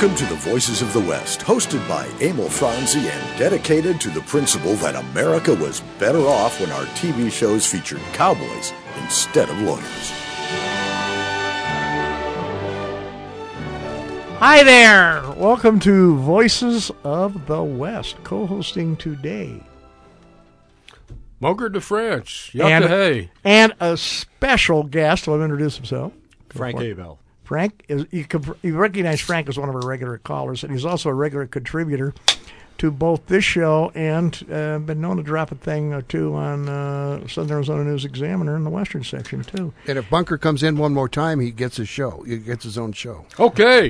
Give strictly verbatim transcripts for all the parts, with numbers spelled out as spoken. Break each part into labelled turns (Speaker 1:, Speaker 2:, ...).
Speaker 1: Welcome to the Voices of the West, hosted by Emil Franzi and dedicated to the principle that America was better off when our T V shows featured cowboys instead of lawyers.
Speaker 2: Hi there! Welcome to Voices of the West, co-hosting today.
Speaker 3: Bunker de France,
Speaker 2: and,
Speaker 3: hey.
Speaker 2: and a special guest. Let him introduce himself. Go
Speaker 4: Frank Abel.
Speaker 2: Frank, is you, can, you recognize Frank as one of our regular callers, and he's also a regular contributor to both this show and uh, been known to drop a thing or two on uh, Southern Arizona News Examiner in the Western section, too.
Speaker 5: And if Bunker comes in one more time, he gets his show. He gets his own show.
Speaker 3: Okay.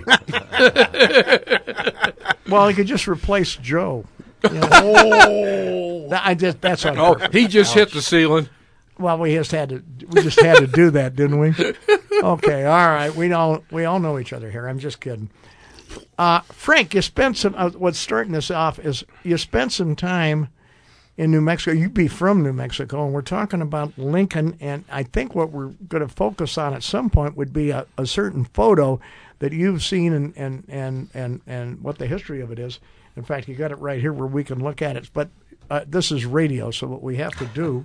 Speaker 2: Well, he could just replace Joe. You know? Oh, I just that's on
Speaker 3: oh,
Speaker 2: purpose.
Speaker 3: he just hit the ceiling.
Speaker 2: Well, we just had to we just had to do that, didn't we? Okay, all right. We all we all know each other here. I'm just kidding. Uh, Frank, you spent some. Uh, what's starting this off is you spent some time in New Mexico. You'd be from New Mexico, and we're talking about Lincoln. And I think what we're going to focus on at some point would be a, a certain photo that you've seen and and, and and and what the history of it is. In fact, you got it right here where we can look at it. But uh, this is radio, so what we have to do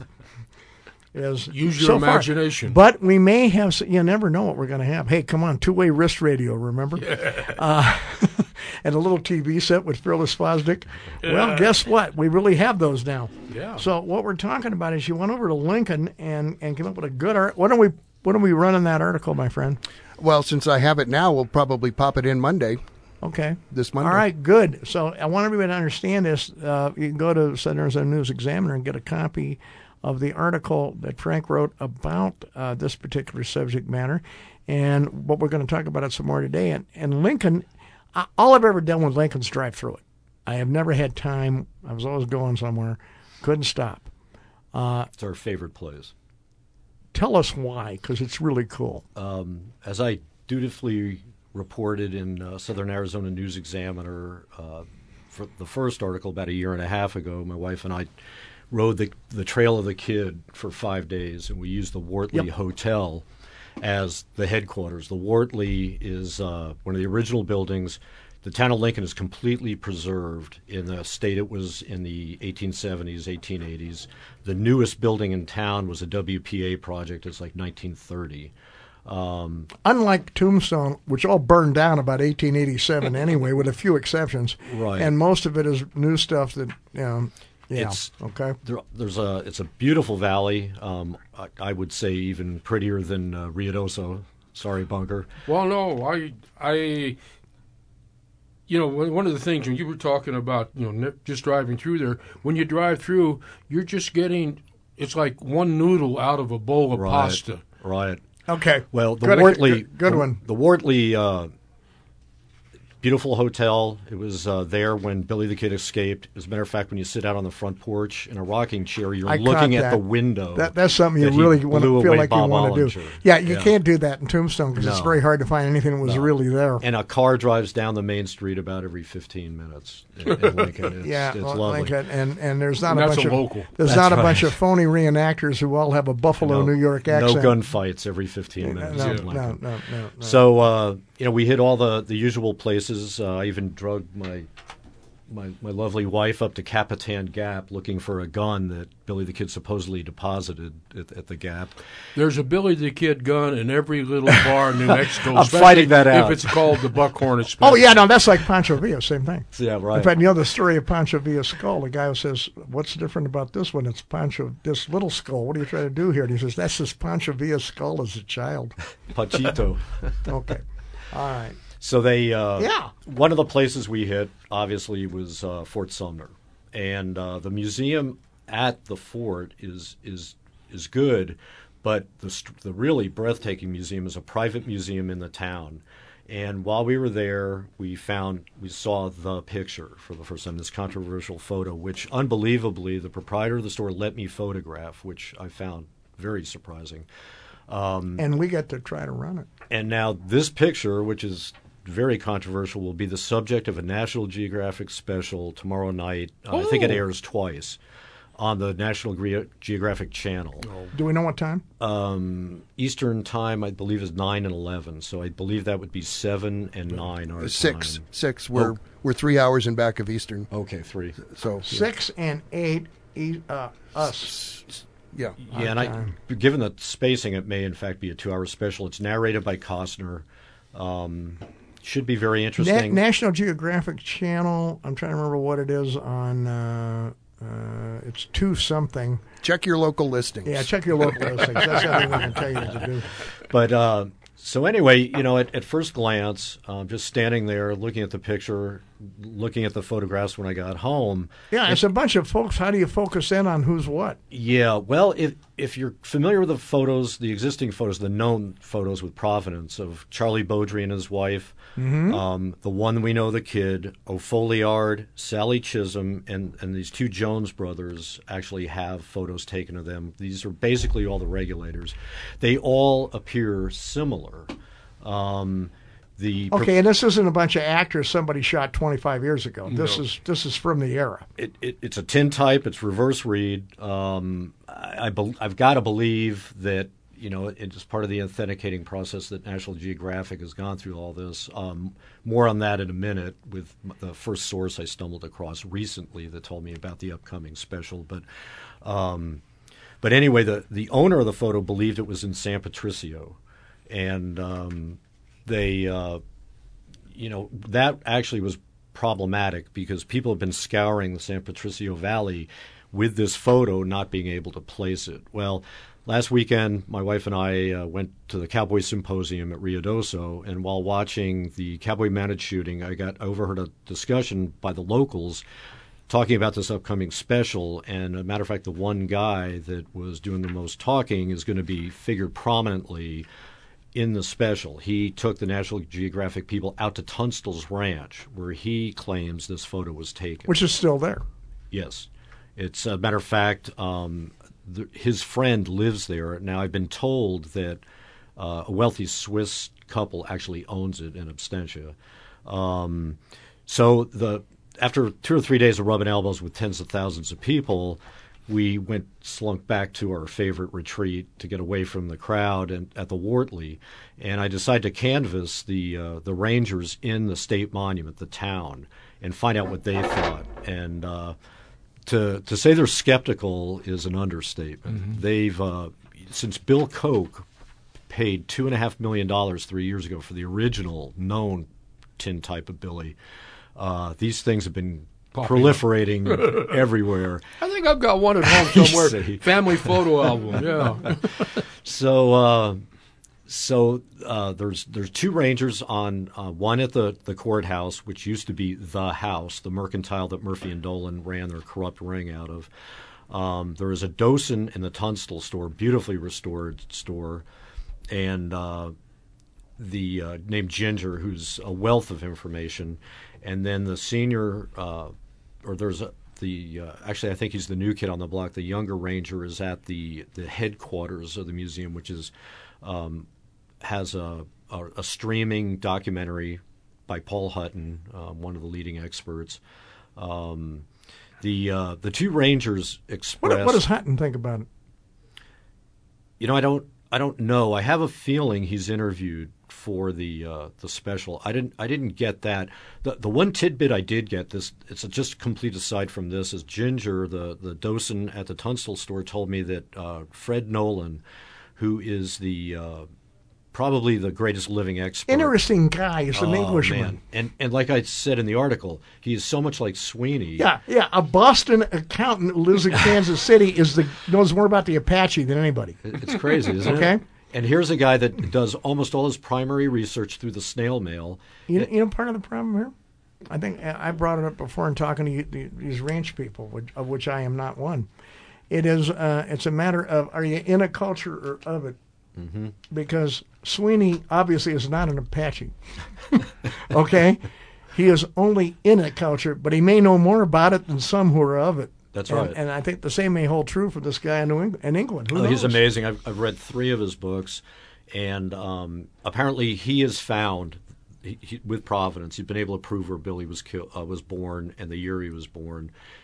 Speaker 2: is
Speaker 3: use your
Speaker 2: so
Speaker 3: imagination.
Speaker 2: Far, but we may have. You never know what we're going to have. Hey, come on, two-way wrist radio. Remember,
Speaker 3: yeah.
Speaker 2: uh, and a little T V set with Fearless Fosdick. Yeah. Well, guess what? We really have those now.
Speaker 3: Yeah.
Speaker 2: So what we're talking about is you went over to Lincoln and, and came up with a good art. What are we? What are we running that article, my friend?
Speaker 5: Well, since I have it now, we'll probably pop it in Monday.
Speaker 2: Okay.
Speaker 5: This Monday.
Speaker 2: All right, good. So I want everybody to understand this. Uh, you can go to Southern Arizona News Examiner and get a copy of the article that Frank wrote about uh, this particular subject matter. And what we're going to talk about it some more today. And, and Lincoln, I, all I've ever done with Lincoln's drive through it. I have never had time. I was always going somewhere. Couldn't stop.
Speaker 4: Uh, it's our favorite place.
Speaker 2: Tell us why, because it's really cool.
Speaker 4: Um, as I dutifully reported in uh, Southern Arizona News Examiner uh, for the first article about a year and a half ago, my wife and I rode the the Trail of the Kid for five days, and we used the Wortley yep. Hotel as the headquarters. The Wortley is uh, one of the original buildings. The town of Lincoln is completely preserved in the state it was in the eighteen seventies, eighteen eighties. The newest building in town was a W P A project. It's like nineteen thirty.
Speaker 2: Um, Unlike Tombstone, which all burned down about eighteen eighty-seven anyway, with a few exceptions.
Speaker 4: Right.
Speaker 2: And most of it is new stuff that, you know, yeah,
Speaker 4: it's,
Speaker 2: okay.
Speaker 4: There, there's a, it's a beautiful valley. Um, I, I would say even prettier than uh, Ruidoso. Sorry, Bunker.
Speaker 3: Well, no, I, I, you know, one of the things when you were talking about, you know, just driving through there, when you drive through, you're just getting, it's like one noodle out of a bowl of
Speaker 4: right,
Speaker 3: pasta.
Speaker 4: Right.
Speaker 2: Okay.
Speaker 4: Well, the
Speaker 2: good,
Speaker 4: Wortley,
Speaker 2: good, good
Speaker 4: the,
Speaker 2: one.
Speaker 4: The Wortley, uh, beautiful hotel. It was uh, there when Billy the Kid escaped. As a matter of fact, when you sit out on the front porch in a rocking chair, you're
Speaker 2: I
Speaker 4: looking at
Speaker 2: that.
Speaker 4: the window.
Speaker 2: That, that's something you
Speaker 4: that
Speaker 2: really want to feel like
Speaker 4: Bob
Speaker 2: you want to
Speaker 4: Ollinger.
Speaker 2: do. Yeah, you
Speaker 4: yeah.
Speaker 2: can't do that in Tombstone because
Speaker 4: no.
Speaker 2: it's very hard to find anything that was
Speaker 4: no.
Speaker 2: really there.
Speaker 4: And a car drives down the main street about every fifteen minutes in, in Lincoln. It's,
Speaker 2: yeah,
Speaker 4: it's
Speaker 2: well,
Speaker 4: lovely.
Speaker 2: Lincoln, and and there's not
Speaker 3: and
Speaker 2: a
Speaker 3: that's
Speaker 2: bunch
Speaker 3: a
Speaker 2: of
Speaker 3: local.
Speaker 2: there's
Speaker 4: that's
Speaker 2: not a
Speaker 4: right.
Speaker 2: bunch of phony reenactors who all have a Buffalo,
Speaker 4: no,
Speaker 2: New York accent.
Speaker 4: No gunfights every fifteen minutes
Speaker 2: no,
Speaker 4: in Lincoln.
Speaker 2: No, no, no, no.
Speaker 4: So uh, you know, we hit all the, the usual places. Uh, I even drug my. My, my lovely wife up to Capitan Gap looking for a gun that Billy the Kid supposedly deposited at, at the Gap.
Speaker 3: There's a Billy the Kid gun in every little bar in New Mexico.
Speaker 4: I'm fighting that out.
Speaker 3: If it's called the Buckhorn Express.
Speaker 2: Oh, yeah, no, that's like Pancho Villa, same thing.
Speaker 4: Yeah, right.
Speaker 2: In fact, you know the story of Pancho Villa's skull? The guy who says, what's different about this one? It's Pancho, this little skull. What are you trying to do here? And he says, that's this Pancho Villa's skull as a child.
Speaker 4: Pachito.
Speaker 2: Okay. All right.
Speaker 4: So they, uh,
Speaker 2: yeah.
Speaker 4: one of the places we hit, obviously, was uh, Fort Sumner, and uh, the museum at the fort is is is good, but the the really breathtaking museum is a private museum in the town. And while we were there, we found we saw the picture for the first time, this controversial photo, which unbelievably the proprietor of the store let me photograph, which I found very surprising.
Speaker 2: Um, and we get to try to run it.
Speaker 4: And now this picture, which is very controversial, will be the subject of a National Geographic special tomorrow night. Uh, I think it airs twice. on the National Gre- Geographic Channel.
Speaker 2: Do we know what time?
Speaker 4: Um, Eastern time, I believe, is nine and eleven. So I believe that would be seven and nine our
Speaker 5: Six,
Speaker 4: time.
Speaker 5: six. We're
Speaker 4: Oh.
Speaker 5: we're three hours in back of Eastern.
Speaker 4: Okay, three.
Speaker 5: So
Speaker 2: Six and eight, e- uh, us.
Speaker 5: yeah,
Speaker 4: Yeah, and I, given the spacing, it may in fact be a two-hour special. It's narrated by Costner. Um, should be very
Speaker 2: Na-
Speaker 4: interesting.
Speaker 2: National Geographic Channel. I'm trying to remember what it is on. Uh, uh, it's two something.
Speaker 5: check your local listings.
Speaker 2: Yeah, check your local listings. That's everything I can tell you to do.
Speaker 4: But uh, so anyway, you know, at, at first glance, um, just standing there, looking at the picture, looking at the photographs when I got home.
Speaker 2: Yeah, it's a bunch of folks. How do you focus in on who's what?
Speaker 4: Yeah, well, if if you're familiar with the photos, the existing photos, the known photos with Providence of Charlie Beaudry and his wife,
Speaker 2: Mm-hmm.
Speaker 4: um, the one we know, the kid, O'Folliard, Sally Chisholm, and, and these two Jones brothers actually have photos taken of them. These are basically all the regulators. They all appear similar. Um, the
Speaker 2: Okay, and this isn't a bunch of actors somebody shot twenty-five years ago. This
Speaker 3: No.
Speaker 2: is this is from the era.
Speaker 4: It, it, it's a tintype. It's reverse read. Um, I, I bel I've got to believe that, you know, it's part of the authenticating process that National Geographic has gone through all this. Um, more on that in a minute with the first source I stumbled across recently that told me about the upcoming special. But um, but anyway, the, the owner of the photo believed it was in San Patricio. And um, they, uh, you know, that actually was problematic because people have been scouring the San Patricio Valley with this photo, not being able to place it. Well, last weekend, my wife and I uh, went to the Cowboy Symposium at Ruidoso, and while watching the Cowboy Mounted shooting, I got overheard a discussion by the locals talking about this upcoming special. And as a matter of fact, the one guy that was doing the most talking is going to be figured prominently in the special. He took the National Geographic people out to Tunstall's Ranch, where he claims this photo was taken.
Speaker 2: Which is still there.
Speaker 4: Yes. It's a matter of fact, um, the, his friend lives there. Now, I've been told that uh, a wealthy Swiss couple actually owns it in absentia. Um, so the after two or three days of rubbing elbows with tens of thousands of people, we went slunk back to our favorite retreat to get away from the crowd and at the Wortley, and I decided to canvass the uh, the rangers in the state monument, the town, and find out what they thought. And uh, to to say they're skeptical is an understatement. Mm-hmm. They've uh, since Bill Koch paid two and a half million dollars three years ago for the original known tintype of Billy. Uh, these things have been Popping proliferating everywhere.
Speaker 3: I think I've got one at home somewhere.
Speaker 4: See.
Speaker 3: Family photo album, yeah.
Speaker 4: so, uh, so uh, there's there's two rangers on uh, one at the, the courthouse, which used to be the house, the mercantile that Murphy and Dolan ran their corrupt ring out of. Um, there is a Dosen in the Tunstall store, beautifully restored store, and uh, the uh, named Ginger, who's a wealth of information. And then the senior, uh, or there's a, the, uh, actually I think he's the new kid on the block. The younger ranger is at the, the headquarters of the museum, which is um, has a, a, a streaming documentary by Paul Hutton, uh, one of the leading experts. Um, the uh, the two rangers express.
Speaker 2: What, what does Hutton think about it?
Speaker 4: You know, I don't I don't know. I have a feeling he's interviewed for the uh, the special. I didn't I didn't get that. The the one tidbit I did get, this it's a just complete aside from this, is Ginger, the the Dosen at the Tunstall store, told me that uh, Fred Nolan, who is the uh, probably the greatest living expert.
Speaker 2: Interesting guy. He's an
Speaker 4: oh,
Speaker 2: Englishman.
Speaker 4: Man. And and like I said in the article, he is so much like Sweeney.
Speaker 2: Yeah, yeah. A Boston accountant who lives in Kansas City is the knows more about the Apache than anybody.
Speaker 4: It's crazy, isn't
Speaker 2: okay?
Speaker 4: it? And here's a guy that does almost all his primary research through the snail mail.
Speaker 2: You, you know, part of the problem here, I think I brought it up before in talking to you, the, these ranch people, which, of which I am not one. It is, uh, it's a matter of are you in a culture or of it?
Speaker 4: Mm-hmm.
Speaker 2: Because Sweeney obviously is not an Apache. Okay, he is only in a culture, but he may know more about it than some who are of it.
Speaker 4: That's
Speaker 2: and,
Speaker 4: right.
Speaker 2: And I think the same may hold true for this guy in New England. In England. Who
Speaker 4: oh,
Speaker 2: knows?
Speaker 4: he's amazing. I've, I've read three of his books, and um, apparently he has found, he, he, with Providence, he's been able to prove where Billy was kill, uh, was born and the year he was born.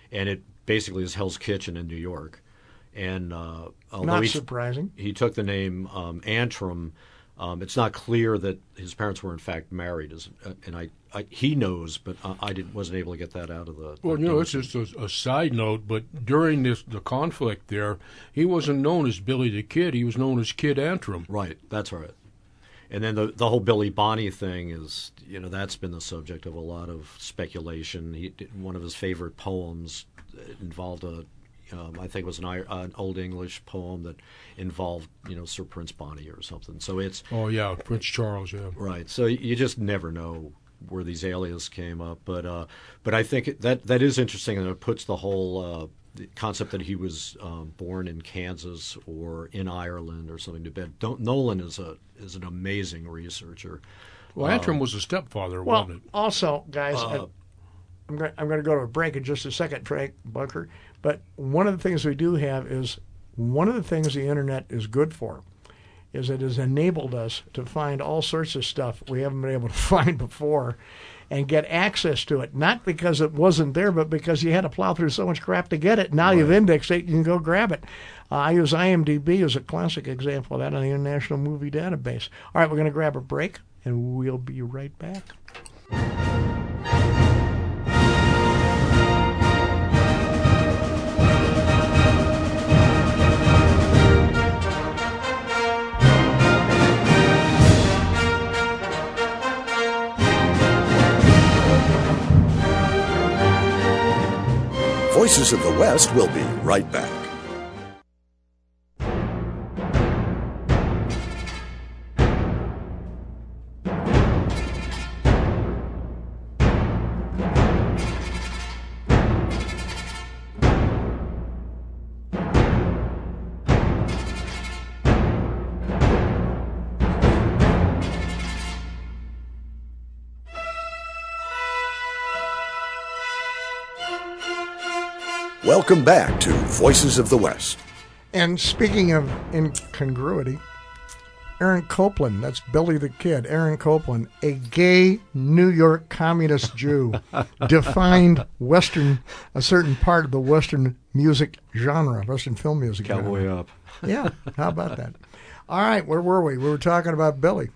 Speaker 4: and it basically is Hell's Kitchen in New York. And uh, although
Speaker 2: Not
Speaker 4: he,
Speaker 2: surprising.
Speaker 4: he took the name um, Antrim, um, it's not clear that his parents were in fact married. As, uh, and I, I, he knows, but I, I didn't, wasn't able to get that out of the.
Speaker 3: Well,
Speaker 4: the
Speaker 3: you know, it's just a, a side note, but during this the conflict there, he wasn't known as Billy the Kid. He was known as Kid Antrim.
Speaker 4: Right, that's right. And then the the whole Billy Bonney thing is, you know, that's been the subject of a lot of speculation. He, one of his favorite poems involved a. Um, I think it was an, uh, an Old English poem that involved, you know, Sir Prince Bonny or something. So it's
Speaker 3: oh yeah, Prince Charles, yeah.
Speaker 4: Right. So you just never know where these aliases came up, but uh, but I think it, that that is interesting, and it puts the whole uh, the concept that he was um, born in Kansas or in Ireland or something to bed. Don't, Nolan is a is an amazing researcher.
Speaker 3: Well, Antrim um, was a stepfather,
Speaker 2: well,
Speaker 3: wasn't it?
Speaker 2: Also, guys,
Speaker 4: Uh,
Speaker 2: I, I'm going I'm going to go to a break in just a second, Frank Bunker. But one of the things we do have is one of the things the internet is good for is it has enabled us to find all sorts of stuff we haven't been able to find before and get access to it. Not because it wasn't there, but because you had to plow through so much crap to get it. Now
Speaker 4: Right.
Speaker 2: you've indexed it, you can go grab it. Uh, I use I M D B as a classic example of that on the International Movie Database. All right, we're going to grab a break, and we'll be right back.
Speaker 1: Voices of the West will be right back. Welcome back to Voices of the West.
Speaker 2: And speaking of incongruity, Aaron Copland, that's Billy the Kid, Aaron Copland, a gay New York communist Jew, defined Western, a certain part of the Western music genre, Western film music
Speaker 4: Cowboy
Speaker 2: genre.
Speaker 4: up.
Speaker 2: Yeah, how about that? All right, where were we? We were talking about Billy.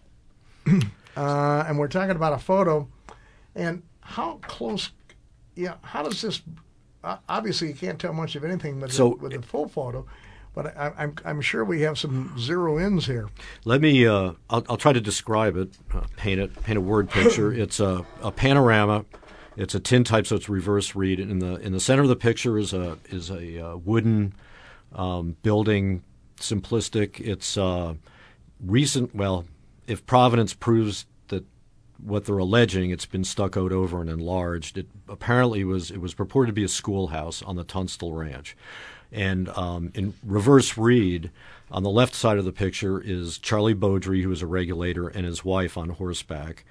Speaker 2: uh, and we're talking about a photo. And how close, yeah, how does this, uh, obviously you can't tell much of anything with,
Speaker 4: So-
Speaker 2: the, with the full photo, but I, I'm I'm sure we have some zero-ins here.
Speaker 4: Let me. Uh, I'll, I'll try to describe it. Uh, paint it. Paint a word picture. It's a, a panorama. It's a tintype, so it's reverse read. In the in the center of the picture is a is a uh, wooden um, building. Simplistic. It's uh, recent. Well, if Providence proves that what they're alleging, it's been stuccoed over and enlarged. It apparently was. It was purported to be a schoolhouse on the Tunstall Ranch. And um, in reverse read, on the left side of the picture is Charlie Beaudry, who is a regulator, and his wife on horseback.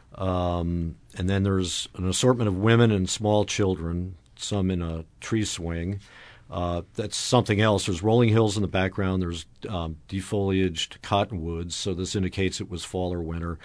Speaker 4: Um, and then there's an assortment of women and small children, some in a tree swing. Uh, that's something else. There's rolling hills in the background. There's um, defoliaged cottonwoods, so this indicates it was fall or winter.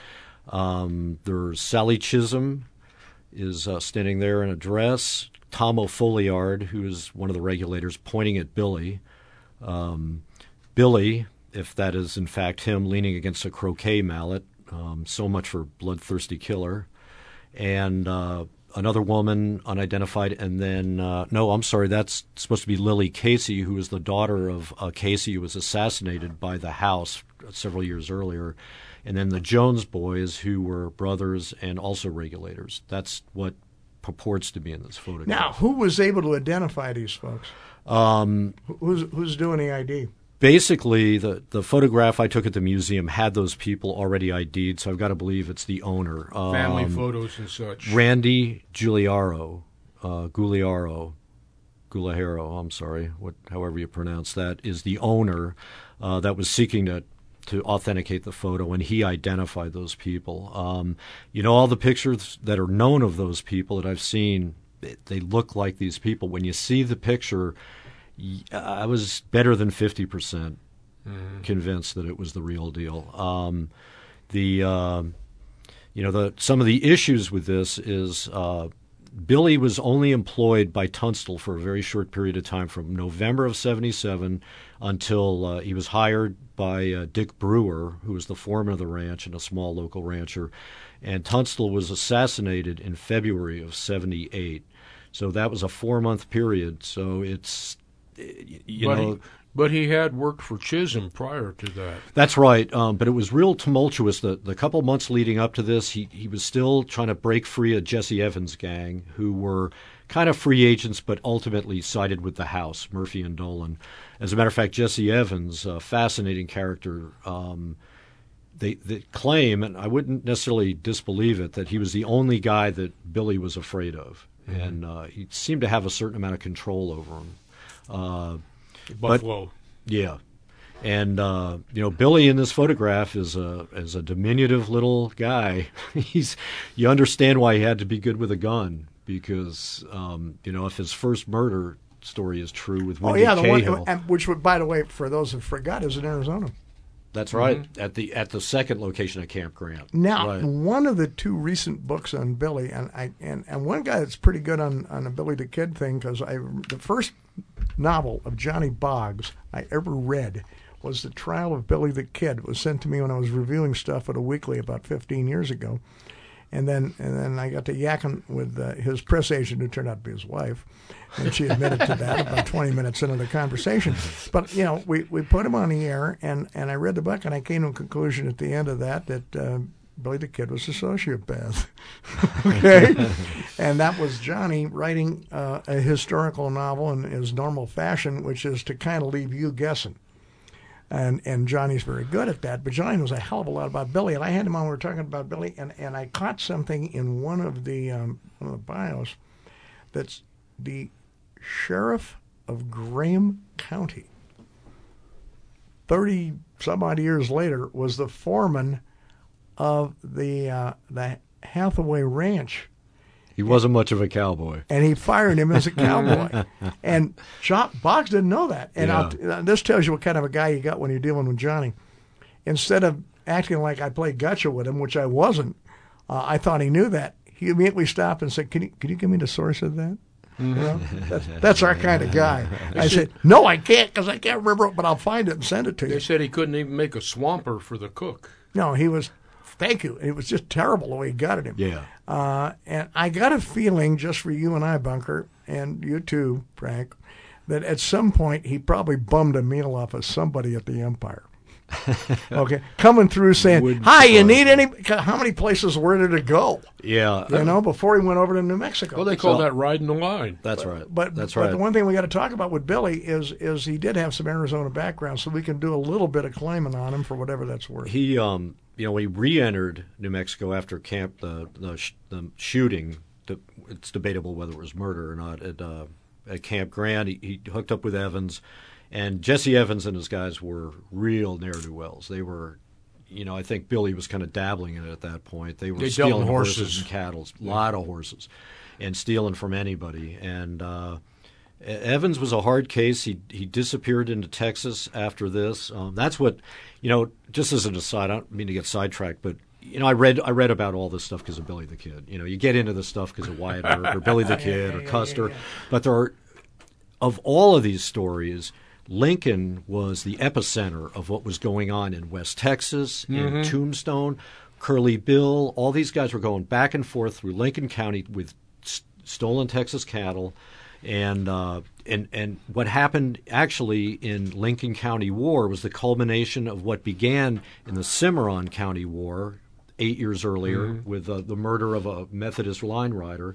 Speaker 4: Um, there's Sally Chisholm is uh, standing there in a dress. Tom O'Folliard, who is one of the regulators, pointing at Billy. Um, Billy, if that is in fact him, leaning against a croquet mallet. Um, so much for bloodthirsty killer. And uh, another woman, unidentified. And then, uh, no, I'm sorry, that's supposed to be Lily Casey, who is the daughter of uh, Casey, who was assassinated by the House several years earlier. And then the Jones boys, who were brothers and also regulators. That's what purports to be in this photograph.
Speaker 2: Now, who was able to identify these folks?
Speaker 4: Um,
Speaker 2: Who's who's doing the I D?
Speaker 4: basically, the, the photograph I took at the museum had those people already I D'd, so I've got to believe it's the owner. Um,
Speaker 3: Family photos and such.
Speaker 4: Randy Giuliaro, uh, Gugliaro, Gugliaro, I'm sorry, what, however you pronounce that, is the owner uh, that was seeking to to authenticate the photo, and he identified those people. Um, you know, all the pictures that are known of those people that I've seen, it, they look like these people. When you see the picture, y- I was better than fifty percent mm. convinced that it was the real deal. Um, the, uh, you know, the some of the issues with this is uh, Billy was only employed by Tunstall for a very short period of time, from November of seventy-seven until uh, he was hired by uh, Dick Brewer, who was the foreman of the ranch and a small local rancher. And Tunstall was assassinated in February of seventy-eight. So that was a four-month period. So it's, you
Speaker 3: but
Speaker 4: know...
Speaker 3: He, but he had worked for Chisholm prior to that.
Speaker 4: That's right. Um, but it was real tumultuous. The, the couple months leading up to this, he, he was still trying to break free of Jesse Evans' gang, who were kind of free agents but ultimately sided with the House, Murphy and Dolan. As a matter of fact, Jesse Evans, a fascinating character, um, they, they claim, and I wouldn't necessarily disbelieve it, that he was the only guy that Billy was afraid of. Mm-hmm. And uh, he seemed to have a certain amount of control over him. Uh,
Speaker 3: Buffalo.
Speaker 4: But, yeah. And, uh, you know, Billy in this photograph is a is a diminutive little guy. He's You understand why he had to be good with a gun, because, um, you know, if his first murder story is true with Wendy
Speaker 2: Oh, yeah, the
Speaker 4: Cahill,
Speaker 2: one, which, would, by the way, for those who forgot, is in Arizona.
Speaker 4: That's right, mm-hmm. at the at the second location at Camp Grant.
Speaker 2: Now,
Speaker 4: right.
Speaker 2: one of the two recent books on Billy, and I and, and one guy that's pretty good on, on the Billy the Kid thing, because I the first novel of Johnny Boggs I ever read was The Trial of Billy the Kid. It was sent to me when I was reviewing stuff at a weekly about fifteen years ago. And then and then I got to yakking with uh, his press agent, who turned out to be his wife, and she admitted to that about twenty minutes into the conversation. But, you know, we, we put him on the air, and, and I read the book, and I came to a conclusion at the end of that that uh, Billy the Kid was a sociopath. Okay? And that was Johnny writing uh, a historical novel in his normal fashion, which is to kind of leave you guessing. And and Johnny's very good at that, but Johnny knows a hell of a lot about Billy. And I had him on, we were talking about Billy, and, and I caught something in one of the um, one of the bios that's the sheriff of Graham County, thirty some odd years later, was the foreman of the uh, the Hathaway Ranch.
Speaker 4: He wasn't much of a cowboy.
Speaker 2: And he fired him as a cowboy. And John, Boggs didn't know that. And
Speaker 4: yeah.
Speaker 2: I'll, this tells you what kind of a guy you got when you're dealing with Johnny. Instead of acting like I played gotcha with him, which I wasn't, uh, I thought he knew that. He immediately stopped and said, can you, can you give me the source of that? Mm-hmm. You know, that's, that's our kind of guy. I said, no, I can't, because I can't remember it, but I'll find it and send it to you.
Speaker 3: They said he couldn't even make a swamper for the cook.
Speaker 2: No, he was... Thank you. It was just terrible the way he got at him.
Speaker 4: Yeah.
Speaker 2: Uh, and I got a feeling, just for you and I, Bunker, and you too, Frank, that at some point he probably bummed a meal off of somebody at the Empire. Okay, coming through saying, "Hi, you need any?" How many places were there to go?
Speaker 4: Yeah,
Speaker 2: you know, before he went over to New Mexico.
Speaker 3: Well, they call
Speaker 4: so,
Speaker 3: that riding the line.
Speaker 4: That's
Speaker 2: but,
Speaker 4: right.
Speaker 2: But
Speaker 4: that's
Speaker 2: but
Speaker 4: right.
Speaker 2: the one thing we got to talk about with Billy is is he did have some Arizona background, so we can do a little bit of claiming on him for whatever that's worth.
Speaker 4: He, um, you know, when he re-entered New Mexico after camp the the, sh- the shooting. The, it's debatable whether it was murder or not at uh, at Camp Grant. He, he hooked up with Evans. And Jesse Evans and his guys were real ne'er-do-wells. They were, you know, I think Billy was kind of dabbling in it at that point. They were
Speaker 3: they
Speaker 4: stealing
Speaker 3: horses.
Speaker 4: horses and cattle, a
Speaker 3: yeah.
Speaker 4: lot of horses, and stealing from anybody. And uh, Evans was a hard case. He he disappeared into Texas after this. Um, that's what, you know, just as an aside, I don't mean to get sidetracked, but you know, I read I read about all this stuff because of Billy the Kid. You know, you get into this stuff because of Wyatt Earp or Billy the Kid or Custer. But there are, of all of these stories, Lincoln was the epicenter of what was going on in West Texas,
Speaker 3: mm-hmm.
Speaker 4: in Tombstone, Curly Bill. All these guys were going back and forth through Lincoln County with st- stolen Texas cattle. And, uh, and and what happened actually in Lincoln County War was the culmination of what began in the Cimarron County War eight years earlier mm-hmm. with uh, the murder of a Methodist line rider.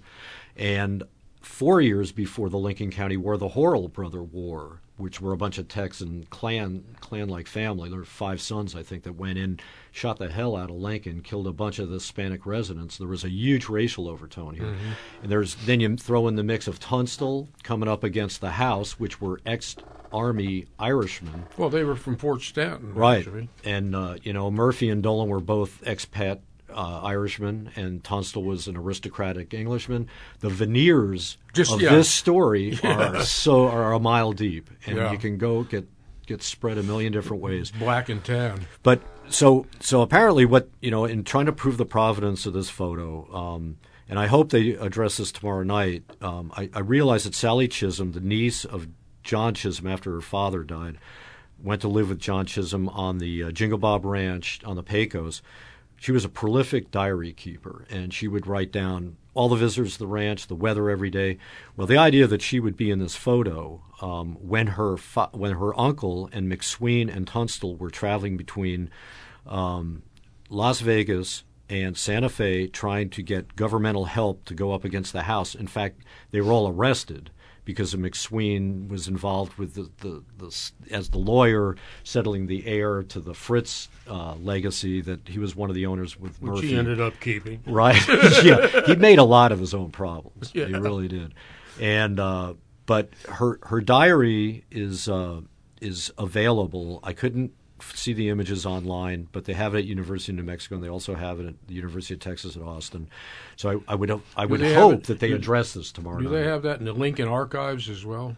Speaker 4: And four years before the Lincoln County War, the Horrell Brother War, which were a bunch of Texan clan, clan-like family. There were five sons, I think, that went in, shot the hell out of Lincoln, killed a bunch of the Hispanic residents. There was a huge racial overtone here. Mm-hmm. And there's then you throw in the mix of Tunstall coming up against the House, which were ex-Army Irishmen.
Speaker 3: Well, they were from Fort Stanton.
Speaker 4: Right.
Speaker 3: Actually.
Speaker 4: And, uh, you know, Murphy and Dolan were both expat Uh, Irishman, and Tunstall was an aristocratic Englishman. The veneers
Speaker 3: Just,
Speaker 4: of
Speaker 3: yeah.
Speaker 4: this story
Speaker 3: yeah.
Speaker 4: are so are a mile deep, and
Speaker 3: yeah.
Speaker 4: you can go get get spread a million different ways.
Speaker 3: Black and tan.
Speaker 4: But so so apparently, what you know, in trying to prove the provenance of this photo, um, and I hope they address this tomorrow night. Um, I, I realize that Sally Chisholm, the niece of John Chisholm after her father died, went to live with John Chisholm on the uh, Jingle Bob Ranch on the Pecos. She was a prolific diary keeper, and she would write down all the visitors to the ranch, the weather every day. Well, the idea that she would be in this photo um, when her fa- when her uncle and McSween and Tunstall were traveling between um, Las Vegas and Santa Fe trying to get governmental help to go up against the House. In fact, they were all arrested because of McSween was involved with the, the, the as the lawyer settling the heir to the Fritz uh, legacy that he was one of the owners with
Speaker 3: Which
Speaker 4: Murphy.
Speaker 3: he ended up keeping.
Speaker 4: Right. Yeah. He made a lot of his own problems.
Speaker 3: Yeah.
Speaker 4: He really did. And uh, but her her diary is uh, is available. I couldn't see the images online, but they have it at University of New Mexico, and they also have it at the University of Texas at Austin. So I, I would I would
Speaker 3: they have
Speaker 4: hope
Speaker 3: it-
Speaker 4: that they
Speaker 3: do-
Speaker 4: address this tomorrow
Speaker 3: Do
Speaker 4: night.
Speaker 3: they have that in the Lincoln archives as well?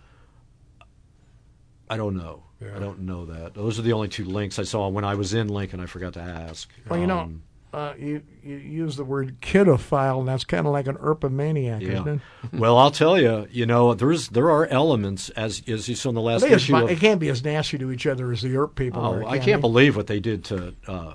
Speaker 4: I don't know.
Speaker 3: Yeah.
Speaker 4: I don't know that. Those are the only two links I saw when I was in Lincoln. I forgot to ask.
Speaker 2: Well, you know,
Speaker 4: Um,
Speaker 2: uh, you, you use the word kidophile, and that's kind of like an erpomaniac, isn't
Speaker 4: yeah.
Speaker 2: it?
Speaker 4: Well, I'll tell you. You know, there's there are elements as as you saw in the
Speaker 2: I
Speaker 4: last
Speaker 2: think it's
Speaker 4: issue.
Speaker 2: fine.
Speaker 4: of,
Speaker 2: It can't be as nasty to each other as the Earp people
Speaker 4: Oh,
Speaker 2: are.
Speaker 4: I
Speaker 2: can
Speaker 4: can't
Speaker 2: they?
Speaker 4: believe what they did to, uh,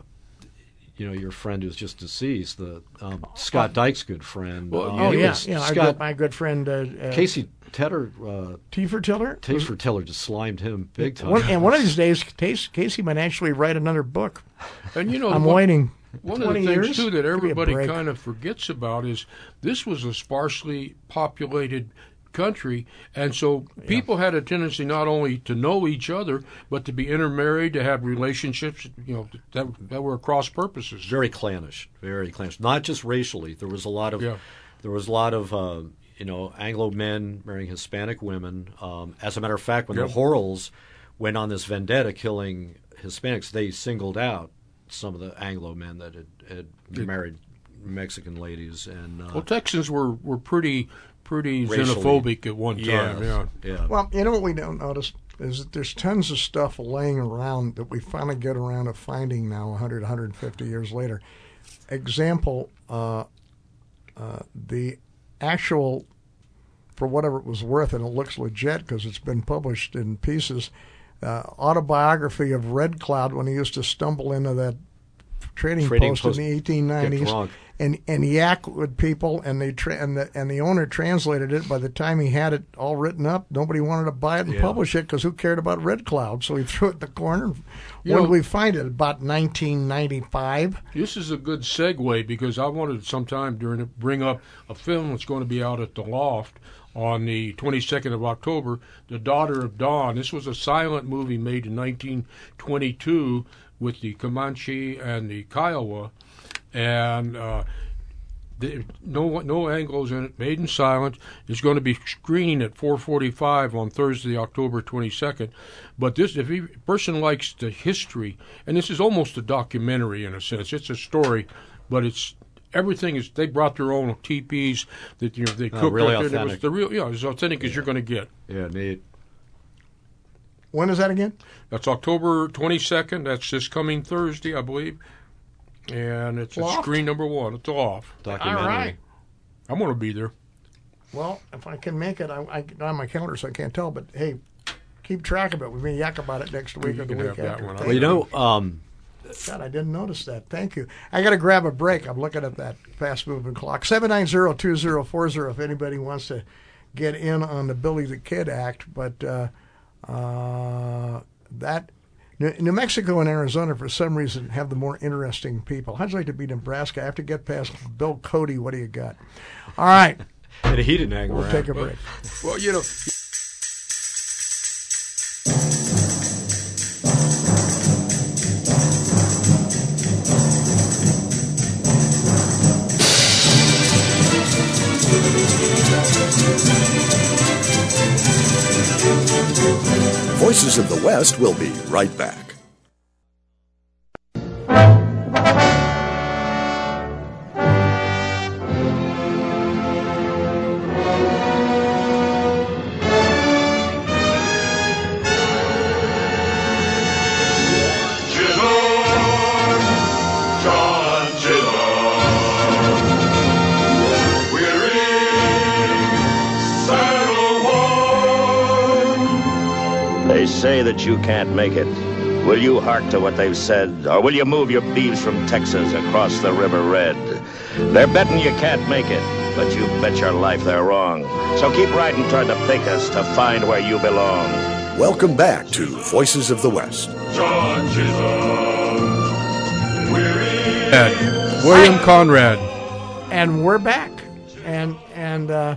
Speaker 4: you know, your friend who's just deceased, the um, Scott Dyke's good friend.
Speaker 3: Well,
Speaker 4: Um,
Speaker 2: Oh,
Speaker 4: he
Speaker 2: yeah.
Speaker 4: was-
Speaker 2: yeah our
Speaker 4: Scott
Speaker 2: good, my good friend uh, uh,
Speaker 4: Casey Tedder, uh,
Speaker 2: Tiefer Tiller.
Speaker 4: Tafer Tiller just slimed him big time.
Speaker 2: One, and one of these days, Casey, Casey might actually write another book.
Speaker 3: And you know,
Speaker 2: I'm
Speaker 3: one,
Speaker 2: waiting.
Speaker 3: one of the
Speaker 2: twenty
Speaker 3: things
Speaker 2: years?
Speaker 3: too that
Speaker 2: Give me a
Speaker 3: everybody
Speaker 2: break.
Speaker 3: kind of forgets about is this was a sparsely populated country, and so people had a tendency not only to know each other but to be intermarried, to have relationships, you know, that that were across purposes.
Speaker 4: Very clannish, very clannish. Not just racially. There was a lot of,
Speaker 3: Yeah.
Speaker 4: there was a lot of, uh, you know, Anglo men marrying Hispanic women. Um, as a matter of fact, when
Speaker 3: Yep.
Speaker 4: the Horrells went on this vendetta killing Hispanics, they singled out some of the Anglo men that had, had
Speaker 3: Did-
Speaker 4: married Mexican ladies. And uh,
Speaker 3: Well, Texans were were pretty pretty
Speaker 4: Racially.
Speaker 3: xenophobic at one time.
Speaker 4: yes,
Speaker 3: Yeah.
Speaker 4: yeah.
Speaker 2: Well, you know what we don't notice is that there's tons of stuff laying around that we finally get around to finding now one hundred, one hundred fifty years later. Example, uh, uh, the actual, for whatever it was worth, and it looks legit because it's been published in pieces, uh, autobiography of Red Cloud when he used to stumble into that trading,
Speaker 4: Trading
Speaker 2: post,
Speaker 4: post,
Speaker 2: in the eighteen nineties
Speaker 4: get drunk.
Speaker 2: and and yak with people, and they tra- and the and the owner translated it. By the time he had it all written up, nobody wanted to buy it and
Speaker 4: Yeah.
Speaker 2: publish it because who cared about Red Cloud? So he threw it in the corner.
Speaker 3: You
Speaker 2: When
Speaker 3: know-
Speaker 2: did we find it? About nineteen ninety-five.
Speaker 3: This is a good segue because I wanted sometime during it bring up a film that's going to be out at the Loft on the twenty-second of October, The Daughter of Dawn. This was a silent movie made in nineteen twenty-two with the Comanche and the Kiowa, and uh, the, no no Anglos in it, made in silent. It's going to be screening at four forty-five on Thursday, October twenty-second. But this, if a person likes the history, and this is almost a documentary in a sense, it's a story, but it's everything is. They brought their own teepees that you know they
Speaker 4: Oh,
Speaker 3: cooked
Speaker 4: really
Speaker 3: up there. It was
Speaker 4: authentic.
Speaker 3: the real, yeah, as authentic as you're going to get.
Speaker 4: Yeah, neat.
Speaker 2: When is that again?
Speaker 3: That's October twenty-second. That's this coming Thursday, I believe. And it's at
Speaker 2: Loft?
Speaker 3: screen number one. It's off.
Speaker 4: Documentary.
Speaker 2: All right.
Speaker 3: I'm going to be there.
Speaker 2: Well, if I can make it, I, I not on my calendar, so I can't tell. But hey, keep track of it. We may yak about it next week
Speaker 3: You
Speaker 2: or the
Speaker 3: can
Speaker 2: week
Speaker 3: have that
Speaker 2: after.
Speaker 3: one.
Speaker 2: Thank
Speaker 4: Well, you know, um,
Speaker 2: God, I didn't notice that. Thank you. I got to grab a break. I'm looking at that fast-moving clock. seven nine zero, two zero four zero if anybody wants to get in on the Billy the Kid Act. But uh, uh, that New, New Mexico and Arizona, for some reason, have the more interesting people. How'd you like to be Nebraska? I have to get past Bill Cody. What do you got? All right.
Speaker 4: and he didn't hang
Speaker 2: We'll
Speaker 4: around.
Speaker 2: take a break.
Speaker 3: Well, you know.
Speaker 1: Voices of the West will be right back.
Speaker 6: Chisholm, John Chisholm. say that you can't make it? Will you hark to what they've said, or will you move your beeves from Texas across the River Red? They're betting you can't make it, but you bet your life they're wrong. So keep riding toward the Pecos to find where you belong.
Speaker 1: Welcome back to Voices of the West.
Speaker 7: John Chisholm, we're in.
Speaker 3: William Conrad.
Speaker 2: And we're back. And and uh,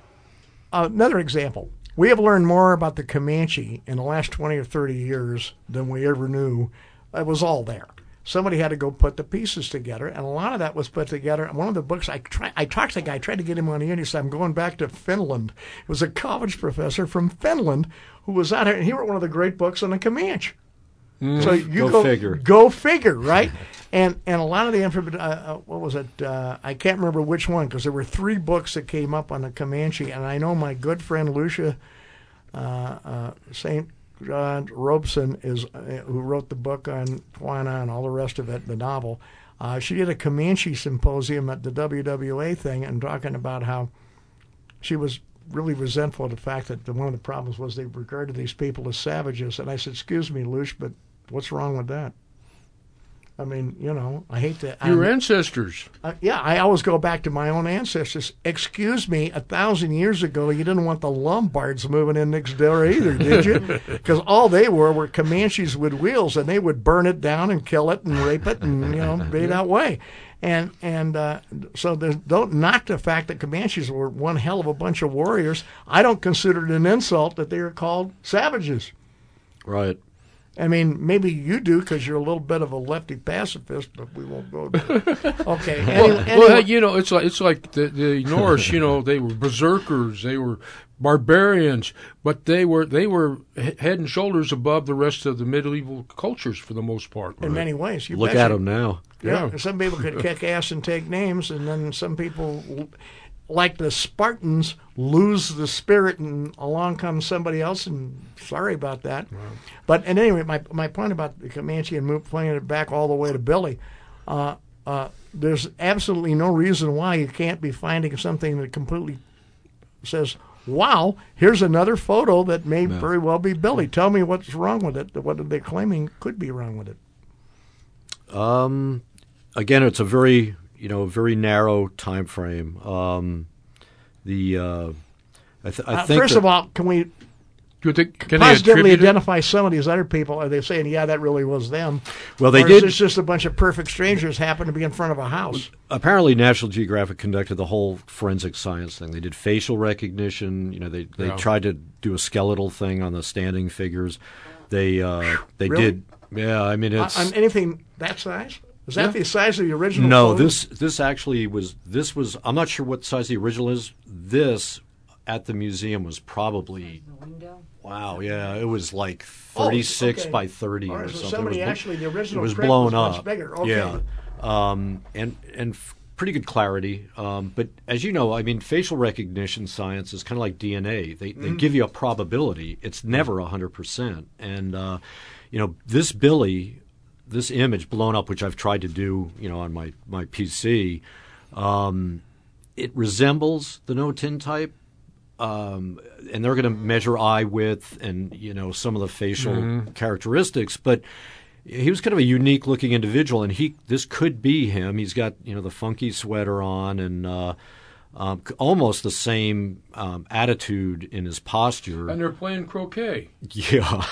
Speaker 2: another example. We have learned more about the Comanche in the last twenty or thirty years than we ever knew. It was all there. Somebody had to go put the pieces together, and a lot of that was put together. And one of the books, I try, I talked to the guy, I tried to get him on the air, and he said, I'm going back to Finland. It was a college professor from Finland who was out here, and he wrote one of the great books on the Comanche. Mm, so you
Speaker 4: go,
Speaker 2: go
Speaker 4: figure.
Speaker 2: Go figure, right? and and a lot of the information, uh, uh, what was it? Uh, I can't remember which one, because there were three books that came up on the Comanche, and I know my good friend Lucia uh, uh, Saint John Robeson, is uh, who wrote the book on Juana and all the rest of it, the novel. Uh, she did a Comanche symposium at the W W A thing, and talking about how she was really resentful of the fact that the, one of the problems was they regarded these people as savages. And I said, excuse me, Lush, but what's wrong with that? I mean, you know, I hate to...
Speaker 3: Your
Speaker 2: I'm,
Speaker 3: ancestors.
Speaker 2: Uh, yeah, I always go back to my own ancestors. Excuse me, a thousand years ago, you didn't want the Lombards moving in next door either, did you? Because all they were were Comanches with wheels, and they would burn it down and kill it and rape it and, you know, be that way. And and uh, so don't knock the fact that Comanches were one hell of a bunch of warriors. I don't consider it an insult that they are called savages.
Speaker 4: Right.
Speaker 2: I mean, maybe you do because you're a little bit of a lefty pacifist, but we won't go there. Okay.
Speaker 3: Well,
Speaker 2: Any,
Speaker 3: well
Speaker 2: anyway.
Speaker 3: you know, it's like it's like the, the Norse. You know, they were berserkers, they were barbarians, but they were they were head and shoulders above the rest of the medieval cultures for the most part.
Speaker 2: In many ways. You
Speaker 4: Look
Speaker 2: betcha.
Speaker 4: at them now.
Speaker 2: Yeah.
Speaker 3: Yeah.
Speaker 2: Some people could kick ass and take names, and then some people, like the Spartans, lose the spirit, and along comes somebody else, and sorry about that. Wow. But and anyway, my my point about the Comanche and move, playing it back all the way to Billy, uh, uh, there's absolutely no reason why you can't be finding something that completely says, wow, here's another photo that may
Speaker 4: No.
Speaker 2: very well be Billy. Tell me what's wrong with it. What are they claiming could be wrong with it?
Speaker 4: Um, again, it's a very you know very narrow time frame. Um, the uh, I, th- I
Speaker 2: Uh,
Speaker 4: think
Speaker 2: first
Speaker 4: that-
Speaker 2: of all, can we
Speaker 3: Do you think, can they
Speaker 2: positively
Speaker 3: attribute it?
Speaker 2: identify some of these other people? Are they saying, yeah, that really was them?
Speaker 4: Well, they
Speaker 2: or
Speaker 4: did-
Speaker 2: Is this just a bunch of perfect strangers happen to be in front of a house?
Speaker 4: apparently National Geographic conducted the whole forensic science thing. They did facial recognition. You know, they they
Speaker 3: Yeah.
Speaker 4: tried to do a skeletal thing on the standing figures. They uh, they
Speaker 2: Really?
Speaker 4: did. Yeah, I mean it's
Speaker 2: On on anything that size? Is that
Speaker 3: Yeah.
Speaker 2: the size of the original?
Speaker 4: no.
Speaker 2: photo?
Speaker 4: This this actually was this was. I'm not sure what size the original is. This at the museum was probably. Wow, yeah, it was like
Speaker 2: Oh,
Speaker 4: thirty-six
Speaker 2: okay.
Speaker 4: by thirty
Speaker 2: All
Speaker 4: or
Speaker 2: right, so
Speaker 4: something.
Speaker 2: somebody
Speaker 4: it was,
Speaker 2: actually, the original
Speaker 4: it was
Speaker 2: print
Speaker 4: blown
Speaker 2: was much
Speaker 4: up.
Speaker 2: bigger. Okay.
Speaker 4: Yeah, um, and and f- pretty good clarity. Um, but as you know, I mean, facial recognition science is kind of like D N A. They they
Speaker 2: Mm-hmm.
Speaker 4: give you a probability. It's never a hundred percent. And uh, you know, this Billy, this image blown up, which I've tried to do, you know, on my my P C, um, it resembles the no tintype. Um, and they're going to measure eye width and you know some of the facial
Speaker 3: Mm-hmm.
Speaker 4: characteristics, but he was kind of a unique looking individual, and he this could be him. He's got you know the funky sweater on and uh, um, c- almost the same um, attitude in his posture.
Speaker 3: And they're playing croquet.
Speaker 4: Yeah,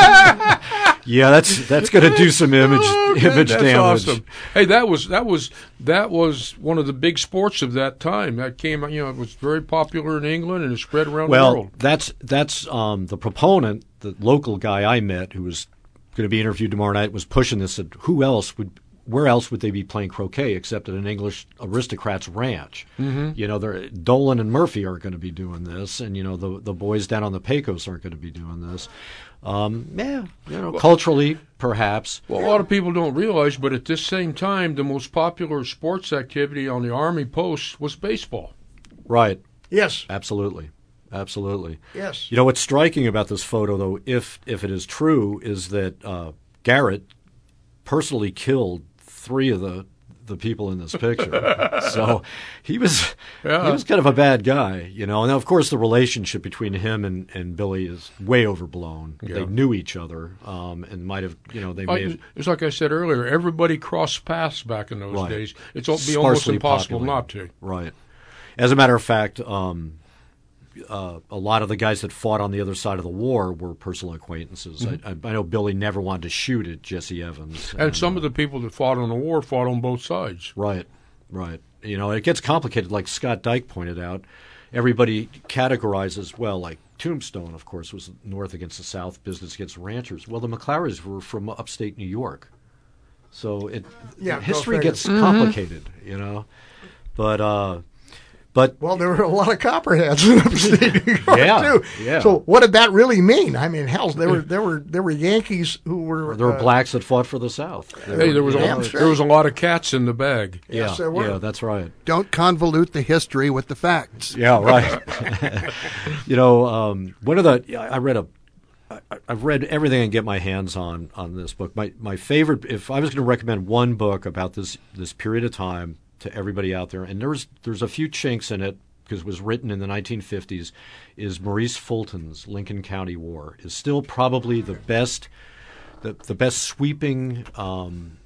Speaker 4: yeah, that's that's going to do some image image
Speaker 3: That's
Speaker 4: damage.
Speaker 3: awesome. Hey, that was that was that was one of the big sports of that time. That came, you know, it was very popular in England and it spread around the
Speaker 4: Well,
Speaker 3: world.
Speaker 4: that's that's um, the proponent, the local guy I met who was going to be interviewed tomorrow night was pushing this. Said, who else would, where else would they be playing croquet except at an English aristocrat's ranch? Mm-hmm. You know, they're- Dolan and Murphy aren't going to be doing this, and you know the the boys down on the Pecos aren't going to be doing this. Um, yeah, you know, culturally perhaps.
Speaker 3: Well, a lot of people don't realize, but at this same time, the most popular sports activity on the Army posts was baseball.
Speaker 4: Right.
Speaker 2: Yes.
Speaker 4: Absolutely. Absolutely.
Speaker 2: Yes.
Speaker 4: You know what's striking about this photo, though, if if it is true, is that uh, Garrett personally killed three of the the people in this picture. So he was
Speaker 3: Yeah.
Speaker 4: he was kind of a bad guy, you know. And of course, the relationship between him and, and Billy is way overblown.
Speaker 3: Yeah.
Speaker 4: They knew each other, um, and might have, you know, they may have.
Speaker 3: It's like I said earlier, everybody crossed paths back in those
Speaker 4: Right.
Speaker 3: days. It's al- be almost
Speaker 4: Sparsely
Speaker 3: impossible
Speaker 4: populated.
Speaker 3: not to.
Speaker 4: Right. As a matter of fact, um, uh, a lot of the guys that fought on the other side of the war were personal acquaintances.
Speaker 3: Mm-hmm.
Speaker 4: I, I, I know Billy never wanted to shoot at Jesse Evans.
Speaker 3: And some of the people that fought on the war fought on both sides.
Speaker 4: Right, right. You know, it gets complicated, like Scott Dyke pointed out. Everybody categorizes, well, like Tombstone, of course, was North against the South, business against ranchers. Well, the McLarys were from upstate New York. So it
Speaker 2: Yeah, go
Speaker 4: history
Speaker 2: figure.
Speaker 4: gets complicated, you know. But uh, but
Speaker 2: Well, there were a lot of copperheads in upstate New York
Speaker 4: Yeah,
Speaker 2: too.
Speaker 4: yeah.
Speaker 2: So what did that really mean? I mean, hell, there were there were there were Yankees who were
Speaker 4: there were
Speaker 2: uh,
Speaker 4: blacks that fought for the South.
Speaker 3: Hey, there was a,
Speaker 2: Damn
Speaker 3: lot,
Speaker 2: straight.
Speaker 3: there was a lot of cats in the bag.
Speaker 2: Yes,
Speaker 4: yeah,
Speaker 2: there were.
Speaker 4: yeah, that's right.
Speaker 5: Don't convolute the history with the facts.
Speaker 4: Yeah, right. You know, um, one of the I read a. I- I've read everything I can get my hands on on this book. My my favorite, if I was going to recommend one book about this this period of time to everybody out there, and there's there's a few chinks in it because it was written in the nineteen fifties, is Maurice Fulton's Lincoln County War. Is still probably the best the the best sweeping um,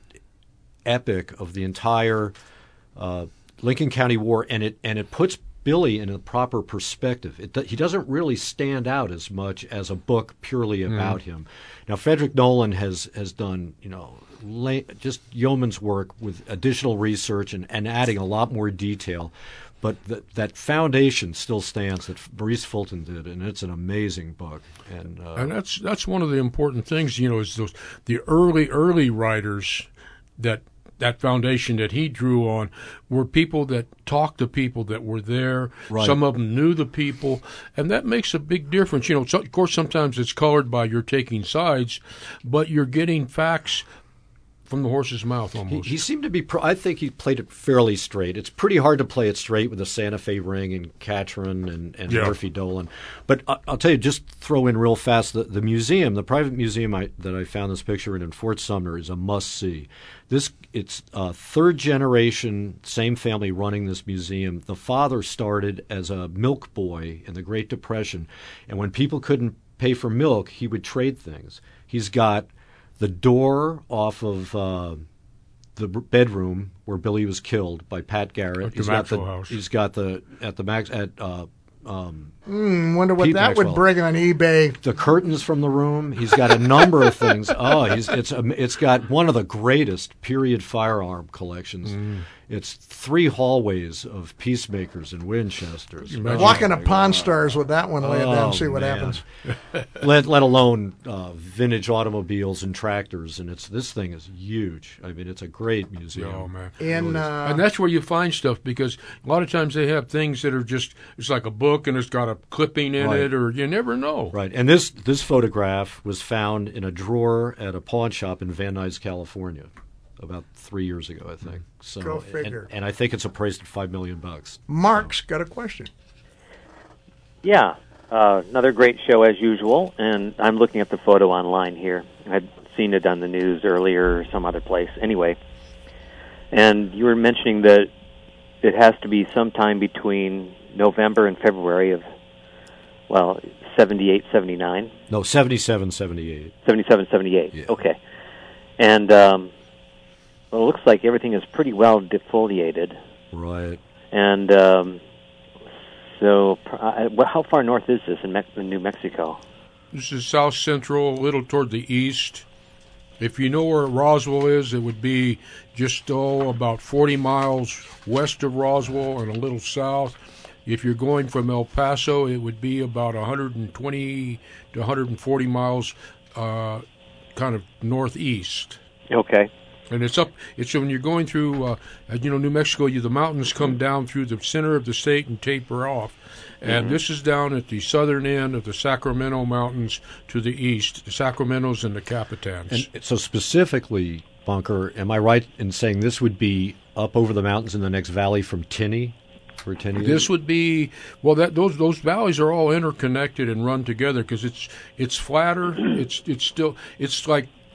Speaker 4: epic of the entire uh, Lincoln County War, and it and it puts Billy in a proper perspective. It, he doesn't really stand out as much as a book purely about him. Now, Frederick Nolan has has done, you know, la- just yeoman's work with additional research and, and adding a lot more detail. But th- that foundation still stands that Maurice Fulton did, and it's an amazing book. And, uh,
Speaker 3: And that's that's one of the important things, you know, is those the early early writers that that foundation that he drew on were people that talked to people that were there.
Speaker 4: Right.
Speaker 3: Some of them knew the people, and that makes a big difference. You know, so, of course, sometimes it's colored by you're taking sides, but you're getting facts from the horse's mouth
Speaker 4: He,
Speaker 3: almost.
Speaker 4: he seemed to be. Pro- I think he played it fairly straight. It's pretty hard to play it straight with the Santa Fe ring and Catron and, and
Speaker 3: Yeah.
Speaker 4: Murphy Dolan. But I, I'll tell you, just throw in real fast the, the museum, the private museum I, that I found this picture in in Fort Sumner is a must see. This it's uh, third generation, same family running this museum. The father started as a milk boy in the Great Depression, and when people couldn't pay for milk, he would trade things. He's got the door off of uh, the b- bedroom where Billy was killed by Pat Garrett.
Speaker 3: At the
Speaker 4: He's got the
Speaker 3: Maxwell house.
Speaker 4: he's got the at the Max at uh, um,
Speaker 2: Hmm, wonder what
Speaker 4: Pete
Speaker 2: that would
Speaker 4: Maxwell.
Speaker 2: bring on eBay.
Speaker 4: the curtains from the room. He's got a number of things. Oh, he's it's um, it's got one of the greatest period firearm collections.
Speaker 3: Mm.
Speaker 4: It's three hallways of Peacemakers and Winchesters.
Speaker 3: Imagine-
Speaker 2: Walk into
Speaker 4: my
Speaker 2: Pawn
Speaker 4: God.
Speaker 2: Stars with that one laid down
Speaker 4: Oh,
Speaker 2: and see what
Speaker 4: man.
Speaker 2: happens.
Speaker 4: let let alone uh, vintage automobiles and tractors, and it's this thing is huge. I mean, it's a great museum.
Speaker 3: Oh, man.
Speaker 2: In uh,
Speaker 3: And that's where you find stuff, because a lot of times they have things that are just, it's like a book and it's got a clipping in
Speaker 4: Right.
Speaker 3: it, or you never know.
Speaker 4: Right, and this this photograph was found in a drawer at a pawn shop in Van Nuys, California, about three years ago, I think. So,
Speaker 2: Go
Speaker 4: and-
Speaker 2: figure.
Speaker 4: And, I think it's appraised at five million bucks.
Speaker 2: Mark's got a question.
Speaker 8: Yeah, uh, another great show as usual, and I'm looking at the photo online here. I'd seen it on the news earlier or some other place. Anyway, and you were mentioning that it has to be sometime between November and February of, well, seventy-eight, seventy-nine,
Speaker 4: No, seventy-seven, seventy-eight.
Speaker 8: seventy-seven, seventy-eight.
Speaker 4: Yeah.
Speaker 8: Okay. And um, well, it looks like everything is pretty well defoliated.
Speaker 4: Right.
Speaker 8: And um, so, uh, what- how far north is this in, Mex- in New Mexico?
Speaker 3: This is south central, a little toward the east. If you know where Roswell is, it would be just, oh, about forty miles west of Roswell and a little south. If you're going from El Paso, it would be about one hundred twenty to one hundred forty miles uh, kind of northeast.
Speaker 8: Okay.
Speaker 3: And it's up. It's when you're going through, uh, you know, New Mexico. You, the mountains come down through the center of the state and taper off. And
Speaker 8: Mm-hmm.
Speaker 3: this is down at the southern end of the Sacramento Mountains to the east, the Sacramentos and the Capitans.
Speaker 4: And so specifically, Bunker, am I right in saying this would be up over the mountains in the next valley from Tinney? Where Tinney
Speaker 3: This
Speaker 4: is?
Speaker 3: would be well. That those those valleys are all interconnected and run together because it's it's flatter. It's it's still it's like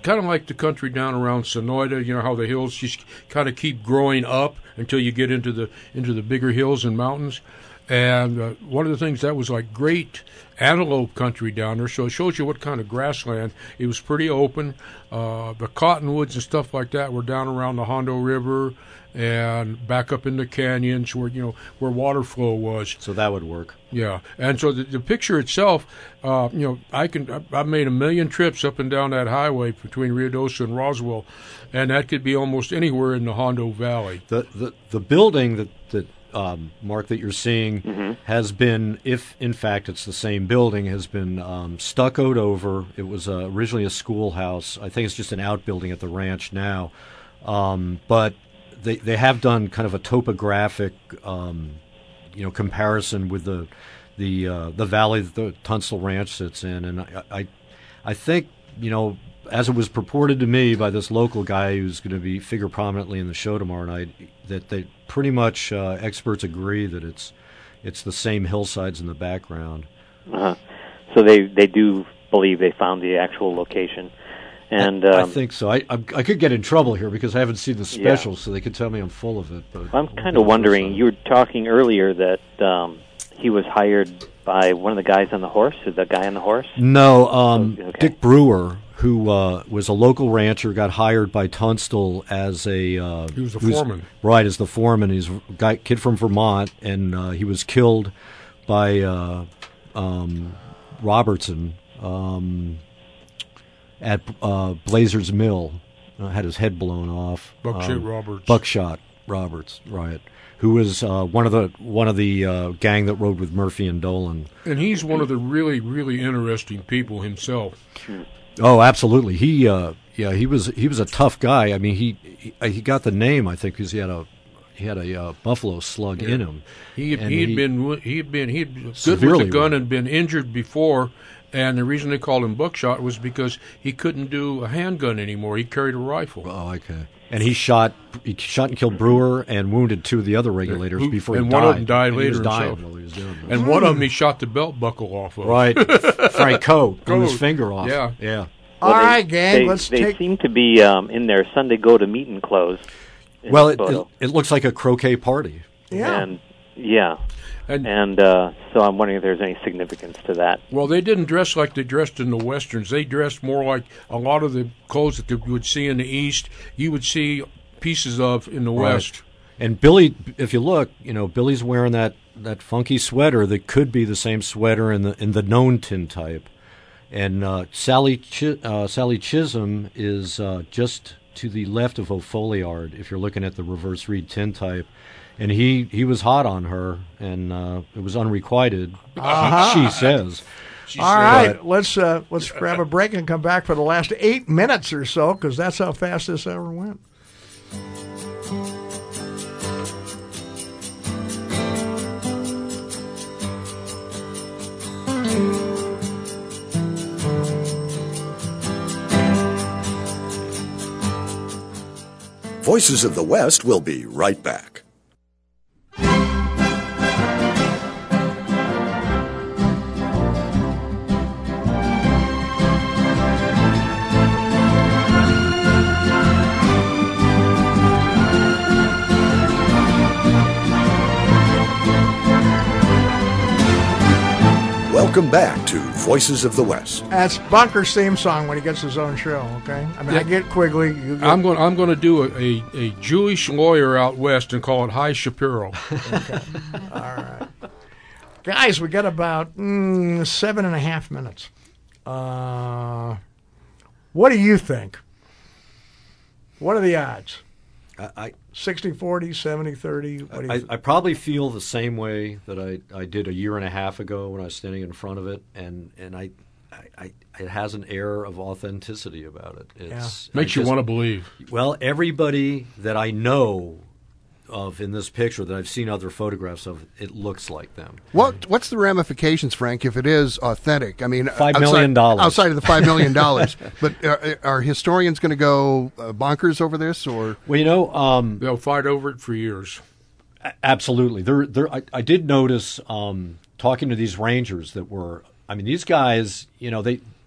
Speaker 3: kind of like the country down around Sonoyta. You know how the hills just kind of keep growing up until you get into the into the bigger hills and mountains. And uh, one of the things that was like great antelope country down there, so it shows you what kind of grassland. It was pretty open. Uh, the cottonwoods and stuff like that were down around the Hondo River and back up in the canyons where, you know, where water flow was.
Speaker 4: So that would work.
Speaker 3: Yeah, and so the, the picture itself, uh, you know, I can I've made a million trips up and down that highway between Ruidoso and Roswell, and that could be almost anywhere in the Hondo Valley.
Speaker 4: The the, the building that that um, Mark that you're seeing
Speaker 8: Mm-hmm.
Speaker 4: has been, if in fact it's the same building, has been um, stuccoed over. It was uh, originally a schoolhouse. I think it's just an outbuilding at the ranch now, um, but they they have done kind of a topographic, um, you know, comparison with the the uh, the valley that the Tunstall Ranch sits in, and I, I I think, you know, as it was purported to me by this local guy who's going to be figure prominently in the show tomorrow night, that they pretty much uh, experts agree that it's it's the same hillsides in the background.
Speaker 8: Uh-huh. So they they do believe they found the actual location. And
Speaker 4: I,
Speaker 8: um,
Speaker 4: I think so. I, I I could get in trouble here because I haven't seen the special, yeah. So they could tell me I'm full of it. But
Speaker 8: I'm kind of wondering. You were talking earlier that um, he was hired by one of the guys on the horse. Is the guy on the horse?
Speaker 4: No, um,
Speaker 8: okay.
Speaker 4: Dick Brewer, who uh, was a local rancher, got hired by Tunstall as a uh,
Speaker 3: he was a foreman,
Speaker 4: right? As the foreman. He's a guy, kid from Vermont, and uh, he was killed by uh, um, Robertson. Um, at uh, Blazer's Mill, uh, had his head blown off.
Speaker 3: Buckshot
Speaker 4: um,
Speaker 3: Roberts.
Speaker 4: Buckshot Roberts, right? Who was uh, one of the one of the uh, gang that rode with Murphy and Dolan.
Speaker 3: And he's one of the really, really interesting people himself.
Speaker 4: Oh, absolutely. He, uh, yeah, he was he was a tough guy. I mean, he he, he got the name, I think, because he had a he had a uh, buffalo slug
Speaker 3: yeah.
Speaker 4: in him.
Speaker 3: He had, he had he, been he had been he had good with a gun and been injured before. And the reason they called him Buckshot was because he couldn't do a handgun anymore. He carried a rifle.
Speaker 4: Oh, okay. And he shot he shot and killed Brewer and wounded two of the other regulators
Speaker 3: Who,
Speaker 4: before
Speaker 3: and
Speaker 4: he died.
Speaker 3: And one of them died
Speaker 4: and
Speaker 3: later
Speaker 4: he was dying
Speaker 3: himself.
Speaker 4: while he was doing this.
Speaker 3: And one of them he shot the belt buckle off of.
Speaker 4: Right. Frank Coe blew his
Speaker 3: Coe.
Speaker 4: finger off.
Speaker 3: Yeah.
Speaker 4: Yeah.
Speaker 2: All
Speaker 8: well,
Speaker 2: right,
Speaker 8: they,
Speaker 2: gang,
Speaker 8: they,
Speaker 2: let's
Speaker 8: they
Speaker 2: take...
Speaker 8: seem to be um, in their Sunday go-to-meeting clothes.
Speaker 4: Well, it, it, it looks like a croquet party.
Speaker 2: Yeah.
Speaker 8: And, yeah.
Speaker 3: And,
Speaker 8: and uh, so I'm wondering if there's any significance to that.
Speaker 3: Well, they didn't dress like they dressed in the Westerns. They dressed more like a lot of the clothes that you would see in the East, you would see pieces of in the
Speaker 4: Right.
Speaker 3: West.
Speaker 4: And Billy, if you look, you know, Billy's wearing that, that funky sweater that could be the same sweater in the in the known tintype. And uh, Sally Ch- uh, Sally Chisholm is uh, just to the left of O'Folliard, if you're looking at the reverse read tintype. And he, he was hot on her, and uh, it was unrequited,
Speaker 2: Uh-huh.
Speaker 4: she, she says.
Speaker 3: She
Speaker 2: All
Speaker 3: said,
Speaker 2: right, let's uh, let's grab a break and come back for the last eight minutes or so, because that's how fast this hour went.
Speaker 1: Voices of the West will be right back. Welcome back to Voices of the West.
Speaker 2: That's Bunker's theme song when he gets his own show, okay? I mean,
Speaker 3: Yeah.
Speaker 2: I get Quigley. You get...
Speaker 3: I'm going. I'm going to do a, a, a Jewish lawyer out west and call it High Shapiro.
Speaker 2: Okay. All right. Guys, we got about mm, seven and a half minutes. Uh, what do you think? What are the odds?
Speaker 4: I, I
Speaker 2: sixty forty, seventy thirty? What do you
Speaker 4: I,
Speaker 2: th-
Speaker 4: I probably feel the same way that I, I did a year and a half ago when I was standing in front of it, and and I, I, I it has an air of authenticity about it. It's,
Speaker 3: Makes
Speaker 4: I
Speaker 3: you
Speaker 4: just-
Speaker 3: want to believe.
Speaker 4: Well, everybody that I know of in this picture that I've seen other photographs of, it looks like them.
Speaker 5: What What's the ramifications, Frank, if it is authentic? I mean,
Speaker 4: Five
Speaker 5: outside-
Speaker 4: million dollars.
Speaker 5: outside of the five million dollars. But are, are historians going to go uh, bonkers over this, or
Speaker 4: Well, you know, um,
Speaker 3: They'll fight over it for years.
Speaker 4: a- absolutely. There, there. I, I did notice um, talking to these rangers that were. I mean, these guys. You know, they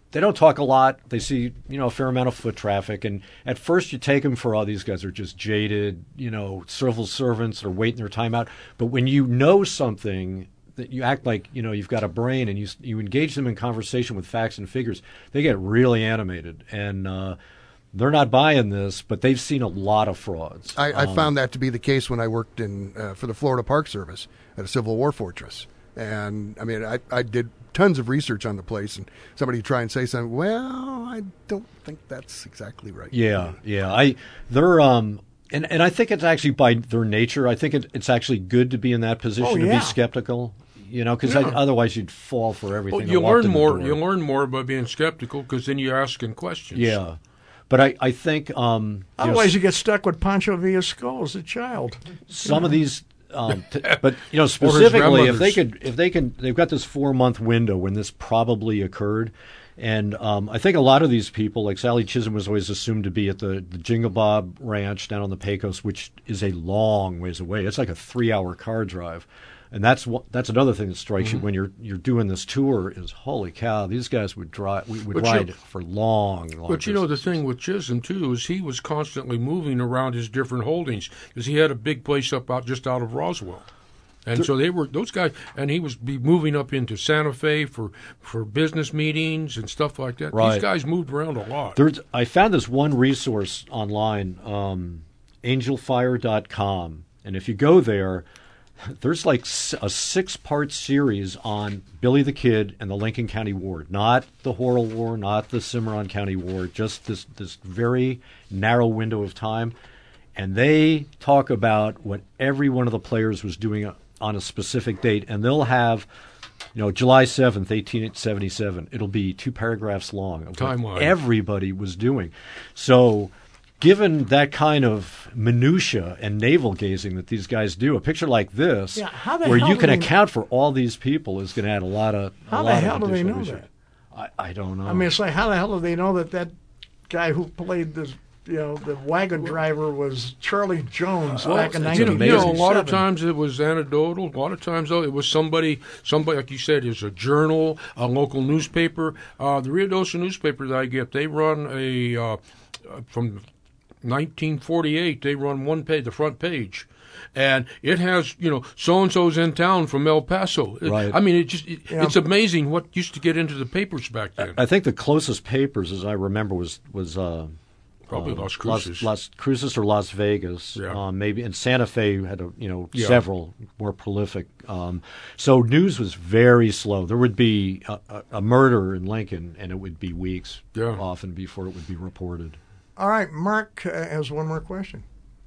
Speaker 4: they don't talk a lot. They see, you know, a fair amount of foot traffic. And at first you take them for, oh, these guys are just jaded, you know, civil servants that are waiting their time out. But when you know something, that you act like, you know, you've got a brain and you you engage them in conversation with facts and figures, they get really animated. And uh, they're not buying this, but they've seen a lot of frauds.
Speaker 5: I, I
Speaker 4: um,
Speaker 5: found that to be the case when I worked in uh, for the Florida Park Service at a Civil War fortress. And, I mean, I, I did tons of research on the place, and somebody try and say something, well, I don't think that's exactly right.
Speaker 4: Yeah, yeah. I they're um and, and I think it's actually by their nature. I think it, it's actually good to be in that position
Speaker 2: Oh,
Speaker 4: to
Speaker 2: yeah.
Speaker 4: be skeptical. You know, because
Speaker 2: Yeah.
Speaker 4: otherwise you'd fall for everything.
Speaker 3: Well,
Speaker 4: that
Speaker 3: you
Speaker 4: walked
Speaker 3: learn
Speaker 4: in the
Speaker 3: more.
Speaker 4: door.
Speaker 3: You learn more by being skeptical because then you're asking questions.
Speaker 4: Yeah, but I I think um you know,
Speaker 2: Otherwise, you get stuck with Pancho Villa's skull as a child.
Speaker 4: some of these. Um, t- but you know, specifically, if they
Speaker 3: grandmother's.
Speaker 4: could, if they can, they've got this four month window when this probably occurred, and um, I think a lot of these people, like Sally Chisholm, was always assumed to be at the, the Jingle Bob Ranch down on the Pecos, which is a long ways away. It's like a three hour car drive, and that's what that's another thing that strikes
Speaker 3: Mm-hmm.
Speaker 4: you when you're you're doing this tour is holy cow, these guys would drive, we would
Speaker 3: But you-
Speaker 4: ride for long, long.
Speaker 3: But you know, the
Speaker 4: distances.
Speaker 3: thing with Chisholm, too, is he was constantly moving around his different holdings because he had a big place up out just out of Roswell. And so they were those guys, and he was be moving up into Santa Fe for, for business meetings and stuff like that.
Speaker 4: Right.
Speaker 3: These guys moved around a lot.
Speaker 4: There's, I found this one resource online, um, angel fire dot com, and if you go there, there's like s- a six-part series on Billy the Kid and the Lincoln County War, not the Horrell War, not the Cimarron County War, just this this very narrow window of time, and they talk about what every one of the players was doing on a specific date, and they'll have, you know, July seventh, eighteen seventy-seven. It'll be two paragraphs long of what
Speaker 3: Timeline.
Speaker 4: everybody was doing. So, given that kind of minutia and navel gazing that these guys do, a picture like this,
Speaker 2: Yeah, how the
Speaker 4: where
Speaker 2: hell
Speaker 4: you
Speaker 2: do
Speaker 4: can
Speaker 2: they-
Speaker 4: account for all these people, is going to add a lot of. a
Speaker 2: How the
Speaker 4: lot
Speaker 2: hell
Speaker 4: of
Speaker 2: do they
Speaker 4: additional
Speaker 2: know
Speaker 4: research.
Speaker 2: that?
Speaker 4: I, I don't know.
Speaker 2: I mean, it's like, how the hell do they know that that guy who played the, you know, the wagon driver was Charlie Jones back in
Speaker 3: you
Speaker 2: nineteen
Speaker 3: know,
Speaker 2: eighty-seven?
Speaker 3: you know, a lot of times it was anecdotal. A lot of times, though, it was somebody, somebody like you said, is a journal, a local newspaper. Uh, the Ruidoso newspaper that I get, they run a uh, from nineteen forty-eight. They run one page, the front page, and it has, you know, so and so's in town from El Paso. It-
Speaker 4: Right.
Speaker 3: I mean, it just it,
Speaker 2: Yeah.
Speaker 3: it's amazing what used to get into the papers back then.
Speaker 4: I think the closest papers, as I remember, was was uh,
Speaker 3: Probably
Speaker 4: uh,
Speaker 3: Las Cruces.
Speaker 4: Las, Las Cruces or Las Vegas.
Speaker 3: Yeah.
Speaker 4: Um, maybe and Santa Fe had a, you know
Speaker 3: Yeah.
Speaker 4: several more prolific. Um, so news was very slow. There would be a, a, a murder in Lincoln, and it would be weeks
Speaker 3: Yeah.
Speaker 4: often before it would be reported.
Speaker 2: All right, Mark uh, has one more question.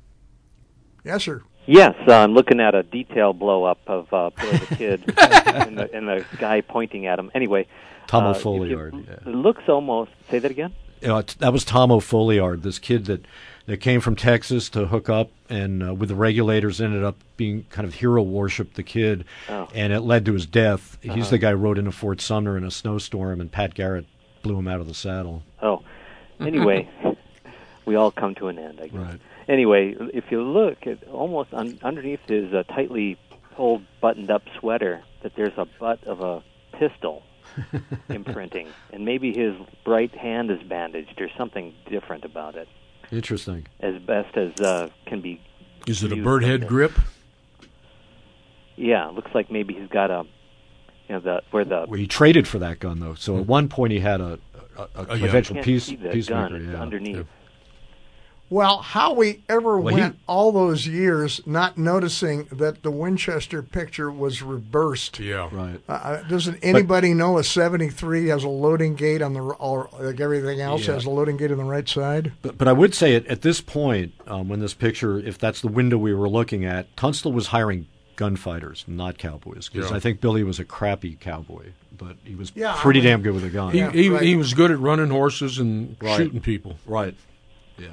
Speaker 2: Yes, sir.
Speaker 8: Yes, uh, I'm looking at a detail blow up of uh, Billy the Kid and, the, and the guy pointing at him. Anyway,
Speaker 4: Tom
Speaker 8: uh,
Speaker 4: O'Folliard,
Speaker 8: if you-
Speaker 4: yeah.
Speaker 8: It looks almost. Say that again.
Speaker 4: You know, it- that was Tom O'Folliard, this kid that, that came from Texas to hook up and uh, with the regulators ended up being kind of hero worship the kid,
Speaker 8: Oh.
Speaker 4: and it led to his death. He's
Speaker 8: Uh-huh.
Speaker 4: the guy who rode into Fort Sumner in a snowstorm, and Pat Garrett blew him out of the saddle.
Speaker 8: Oh, anyway, we all come to an end, I guess.
Speaker 4: Right.
Speaker 8: Anyway, if you look at almost un- underneath his uh, tightly pulled, buttoned-up sweater, that there's a butt of a pistol imprinting, and maybe his right hand is bandaged or something different about it,
Speaker 4: Interesting.
Speaker 8: as best as uh, can be.
Speaker 3: Is it a
Speaker 8: used
Speaker 3: bird
Speaker 8: in
Speaker 3: head
Speaker 8: this.
Speaker 3: grip?
Speaker 8: Yeah, it looks like maybe he's got a, you know, the where the
Speaker 4: Well, he traded for that gun, though. So at one point he had a, a, a
Speaker 3: Oh, yeah.
Speaker 4: eventual
Speaker 8: can't
Speaker 4: peace,
Speaker 8: see the
Speaker 4: peacemaker.
Speaker 8: gun. It's
Speaker 4: Yeah.
Speaker 8: underneath.
Speaker 3: Yeah.
Speaker 2: Well, how we ever
Speaker 4: Well, he-
Speaker 2: went all those years not noticing that the Winchester picture was reversed.
Speaker 3: Yeah.
Speaker 4: Right.
Speaker 2: Uh, doesn't anybody know a seventy-three has a loading gate on the, or like everything else
Speaker 4: Yeah.
Speaker 2: has a loading gate on the right side?
Speaker 4: But, but I would say at, at this point, um, when this picture, if that's the window we were looking at, Tunstall was hiring gunfighters, not cowboys. Because
Speaker 3: Yeah.
Speaker 4: I think Billy was a crappy cowboy, but he was
Speaker 2: Yeah,
Speaker 4: pretty
Speaker 2: I mean-
Speaker 4: damn good with a gun.
Speaker 3: He,
Speaker 2: Yeah,
Speaker 3: he,
Speaker 2: right.
Speaker 3: he was good at running horses and
Speaker 4: Right.
Speaker 3: shooting people.
Speaker 4: Right. Yeah.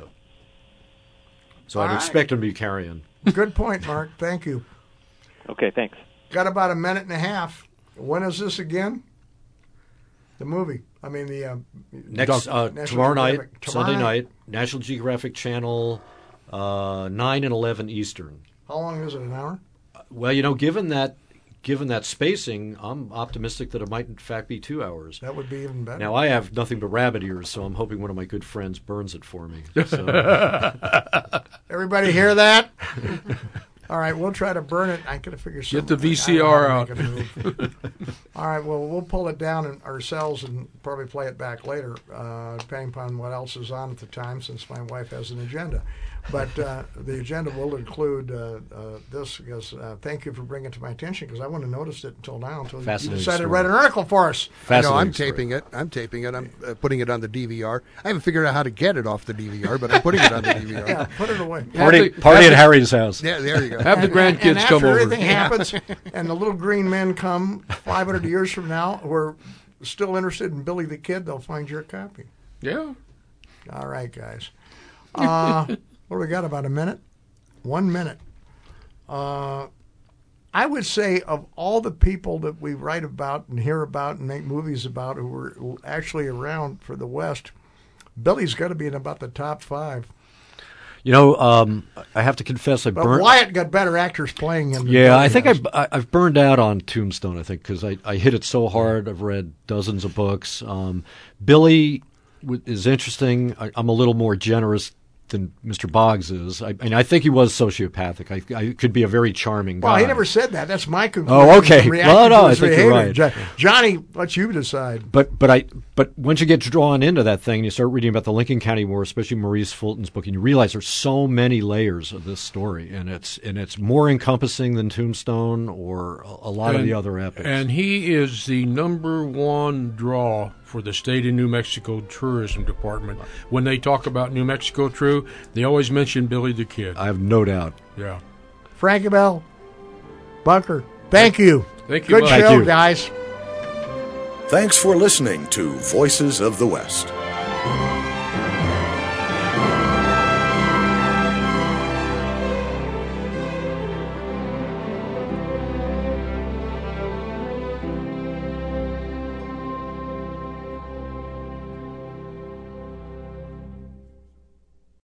Speaker 4: So
Speaker 2: All
Speaker 4: I'd
Speaker 2: right.
Speaker 4: expect him to be carrying.
Speaker 2: Good point, Mark. Thank you.
Speaker 8: Okay, thanks.
Speaker 2: Got about a minute and a half. When is this again? The movie. I mean, the uh,
Speaker 4: Next uh,
Speaker 2: National
Speaker 4: tomorrow night,
Speaker 2: Geographic. Tomorrow
Speaker 4: Sunday
Speaker 2: night?
Speaker 4: night, National Geographic Channel, uh, nine and eleven Eastern.
Speaker 2: How long is it? An hour?
Speaker 4: Well, you know, given that given that spacing, I'm optimistic that it might in fact be two hours.
Speaker 2: That would be even better.
Speaker 4: Now, I have nothing but rabbit ears, so I'm hoping one of my good friends burns it for me. So.
Speaker 2: Everybody hear that? All right, we'll try to burn it. I got to figure something.
Speaker 3: Get the V C R out.
Speaker 2: All right, well, we'll pull it down in ourselves and probably play it back later, uh, depending upon what else is on at the time, since my wife has an agenda. But uh, the agenda will include uh, uh, this, because uh, thank you for bringing it to my attention, because I wouldn't have noticed it until now, until you decided
Speaker 4: story.
Speaker 2: to write an article for us.
Speaker 5: I know, I'm
Speaker 4: story.
Speaker 5: taping it. I'm taping it. I'm uh, putting it on the D V R. I haven't figured out how to get it off the D V R, but I'm putting it on the D V R.
Speaker 2: Yeah, put it away.
Speaker 4: Party,
Speaker 3: the-
Speaker 4: party
Speaker 3: have
Speaker 4: at
Speaker 3: the-
Speaker 4: Harry's house.
Speaker 5: Yeah, there you go.
Speaker 3: Have the
Speaker 2: And-
Speaker 3: grandkids
Speaker 2: and
Speaker 3: come
Speaker 2: after
Speaker 3: over.
Speaker 2: everything happens, and the little green men come five hundred years from now, who are still interested in Billy the Kid, they'll find your copy.
Speaker 3: Yeah.
Speaker 2: All right, guys. Uh, what do we got, about a minute? One minute. Uh, I would say of all the people that we write about and hear about and make movies about who were actually around for the West, Billy's got to be in about the top five.
Speaker 4: You know, um, I have to confess, I
Speaker 2: But
Speaker 4: burned.
Speaker 2: Wyatt got better actors playing him. than
Speaker 4: Yeah,
Speaker 2: Billy
Speaker 4: I think
Speaker 2: has.
Speaker 4: I, I, I've burned out on Tombstone, I think, because I, I hit it so hard. I've read dozens of books. Um, Billy w- is interesting. I, I'm a little more generous than Mister Boggs is. I, and I think he was sociopathic. I, I could be a very charming guy.
Speaker 2: Well, he never said that. That's my conclusion.
Speaker 4: Oh, okay.
Speaker 2: from reacting
Speaker 4: Well, no,
Speaker 2: to
Speaker 4: I
Speaker 2: his
Speaker 4: think you're
Speaker 2: behavior.
Speaker 4: right.
Speaker 2: Jo- Johnny, let you decide.
Speaker 4: But but I but once you get drawn into that thing, you start reading about the Lincoln County War, especially Maurice Fulton's book, and you realize there's so many layers of this story, and it's and it's more encompassing than Tombstone or a, a lot of
Speaker 3: And-
Speaker 4: the other epics.
Speaker 3: And he is the number one draw for the state of New Mexico Tourism Department. When they talk about New Mexico True, they always mention Billy the Kid.
Speaker 4: I have no doubt.
Speaker 3: Yeah.
Speaker 2: Frankie Bell, Bunker, thank you.
Speaker 3: Thank you,
Speaker 2: Good
Speaker 3: Bud.
Speaker 4: Thank
Speaker 2: show,
Speaker 4: you.
Speaker 2: guys.
Speaker 1: Thanks for listening to Voices of the West.